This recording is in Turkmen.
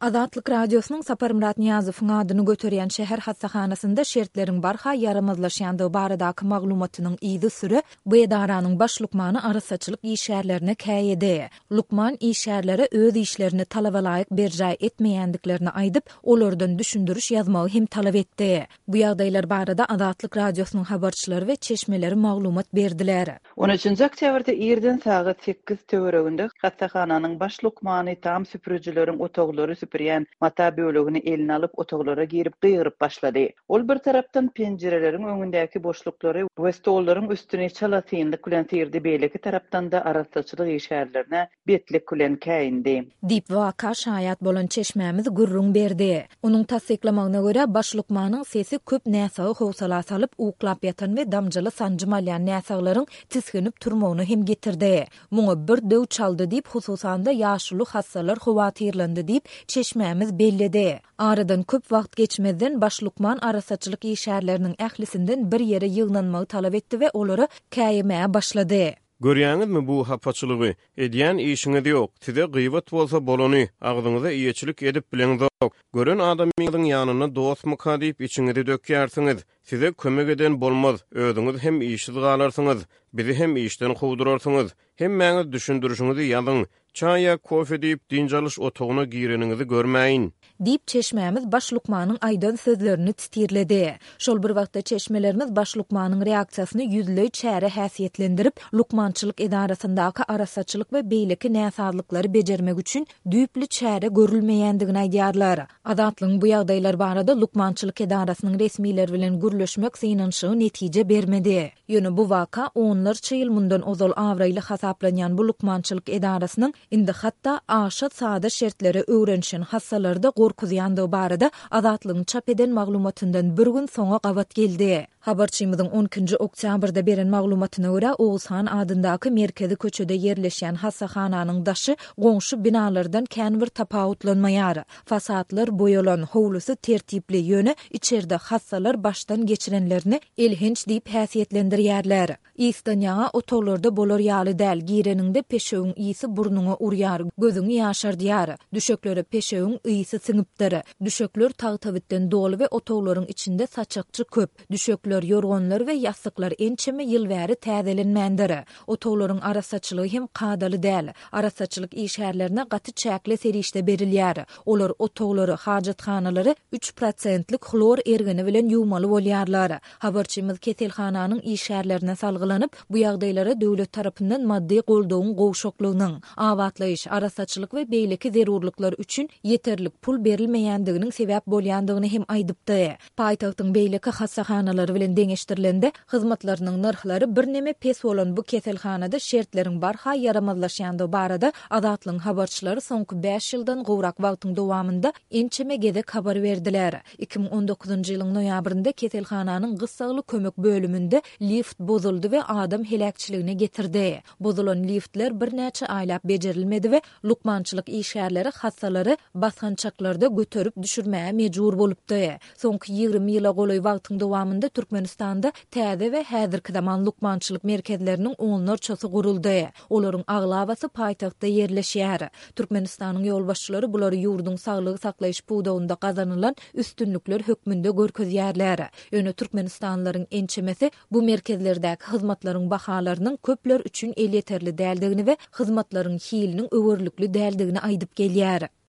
Azatlyk radiosynyň Sapar Murat Niyazowyň adyny göterýän şäher hassahanasyna şertleriň barha yaramazlaşýandygy baradaky maglumatynyň izi süre bu edaranyň baş lukmany arasaçylyk işärlerine käýedi. Lukman işärlere öz işlerini talaba laýyk berjay etmeýändiklerini aýdyp, olardan düşündürüş ýazmagy hem talap etdi. Bu ýagdaýlar barada Azatlyk radiosynyň habarçylary we çeşmeleri maglumat berdiler. 13-nji oktýabrda ýerden sagat 8 töwereginde hassahanyň baş lukmany tam süpürüjileriň otaglary süpürýän mata bölegini eline alyp otaglara girip gyýryp başlady. Ol bir tarapdan penjereleriň öňündäki boşluklary we stollaryň üstüne çalatyňlyk bilen tirdi, beýleki tarapdan da arasaçylyk işärlerine betlik bilen käýindi. Dip waka şaýat bolan çeşmämiz gurrun berdi. Onuň tasdiklamagyna görä baş lukmanyň sesi köp näsagy howsala salyp uklap ýatan we damjaly sanjymalýan näsaglaryň tisginip turmagyny hem getirdi. Muňa bir döw çaldy diýip hususanda ýaşuly hassalar howatyrlandy diýip çeşmämiz belledi. Aradan köp wagt geçmeden baş lukman arasaçylyk işärleriniň ählisinden bir ýere ýygnanmagy talap etdi we olary käýmäge başlady. Görýäňizmi bu hapaçylygy? Edýän işiňiz ýok. Size gıýbat bolsa bolany, agdyňyza iýeçilik edip bileňiz. Gören adamyň ýanyna dostmyka diýip içiňizi dökýärsiňiz. Size kömek eden bolmaz. Özüňiz hem işsiz galarsyňyz, bizi hem işden howdurarsyňyz. Hem mäňe düşündürüşiňizi ýazyň. Çaya, kofe diýip dinjalyş otagyna gireniňizi görmäýin. Diýip çeşmämiz baş lukmanyň aýdan sözlerini titirledi. Şol bir wagtda çeşmelerimiz baş lukmanyň reaksiýasyny ýüzlüý çäre häsiýetlendirip, lukmançylyk edarasyndaky arasaçylyk we beýleki näsazlyklary bejermek üçin düýpli çäre görülmeýändigini aýdýarlar. Azatlyň bu ýagdaýlar barada lukmançylyk edarasynyň resmiýleri bilen gürleşmek synanşygy netije bermedi. Ýöne bu waka onlarça ýyl mundan ozal awraýly hasaplanýan bu lukmançylyk edarasynyň indi hatda aşa sada şertleri öwrenşen hassalarda gorkuzýandygy barada Azatlygyň çap eden maglumatyndan bir gün soňa gawat geldi. Habarçymyzyň 12-nji oktýabrda beren maglumatyna görä Oğuzhan adyndaky merkezi köçede ýerleşýän hassahanyň daşy goňşy binalardan kän bir tapawutlanmaýar. Fasatlar boýalan, howlusy tertipli ýöne içerde hassalar baştan geçirenlerini elhinç diýip häsiýetlendirýärler. İstanýa otoglarda bolar ýaly däl, gireninde peşegiň ýysi burnuňa urýar, gözüňi ýaşardýar. Düşeklere peşegiň ýysi siňipdir. Düşekler tagtabitden dolu we otoglaryň içinde saçakçy köp. Düşekler, yorgonlar we ýastyklar ençeme ýyl bäri täzelenmändir. Otoglaryň arasaçylygy hem kadaly däl. Arasaçylyk işärlerine gaty çäkle serişde berilýär. Olar otoglary, hajathanalary 3%lik klor ergeni bilen ýuwmaly bolýarlar. Habarçymyz keselhananyň işärlerine salgylanyp, bu ýagdaýlara döwlet tarapyndan maddi goldawyň gowşoklygynyň, awatlaýyş, arasaçylyk we beýleki zerurluklar üçin ýeterlik pul berilmeýändiginiň sebäp bolýandygyny hem aýdypdy. Paýtagtyň beýleki hassahanalary bilen deňeşdirilende hyzmatlarynyň narhlary bir neme pes bolan bu keselhanada şertleriň barha yaramazlaşýandygy barada Azatlyň habarçylary soňky 5 ýyldan gowrak wagtyň dowamında ençeme gezek habar berdiler. 2019-njy ýylyň noýabrynda keselhananyň gyssagly kömek bölüminde lift bozuldy we adam helakçylygyna getirdi. Bozulan liftler bir näçe aýlap bejerilmedi we lukmançylyk işärleri hassalary basgançaklarda götürüp düşürmäge mejbur bolupdy. Soňky 20 ýyla golaý wagtyň dowamında Türkmenistanda täze we häzirki zaman lukmançylyk merkezleriniň onlarçasy guruldy. Olaryň aglawasy paýtagtda ýerleşýär. Türkmenistanyň ýolbaşçylary bulary ýurduň saglygy saklaýyş buwdagynda gazanylan üstünlükler hökmünde görkezýärler. Ýöne Türkmenistanlylaryň ençemesi bu merkezlerdäki hyzmatlaryň bahalarynyň köpler üçin el ýeterli däldigini we hyzmatlaryň hiliniň öwürlükli däldigini aýdyp gelýär.